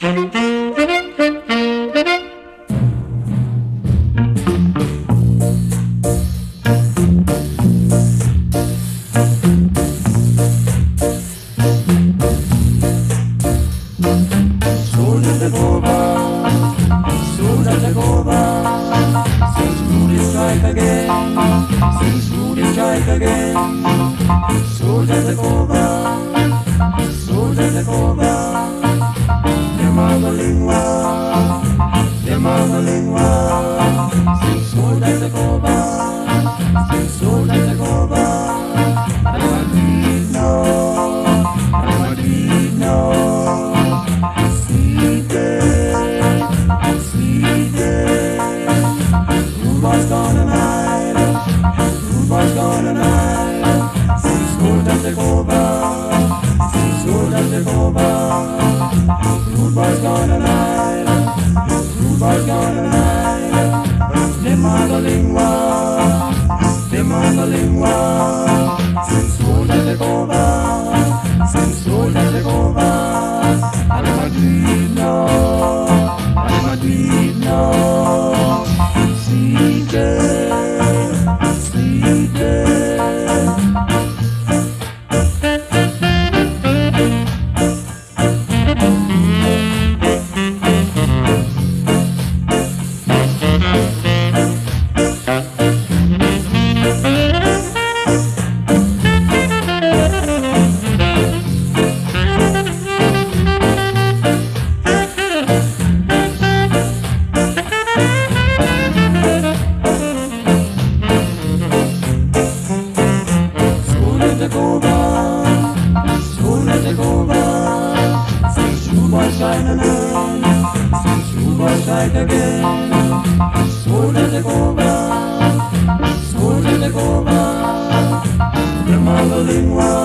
Soldiers take over, soldiers take over. Since Rudy strike again, since Rudy strike again. Soldiers take over, soldiers take over. Them are the lingua, them are the lingua. Since soldiers take over, since soldiers take over. I never did know, I never did know. Rude boys gonna night, rude boys gonna night. Since soldiers take over, since soldiers take over. Rude boys gonna night, rude boys gonna night. Them are the lingua, them are the lingua. Since soldiers take over, since soldiers take over. I never did know, I never did know. CJ, CJ. Take over, soldiers take over. Since rude boys strike again, since rude boys strike again. Soldiers take over, soldiers take over. Them are the lingua.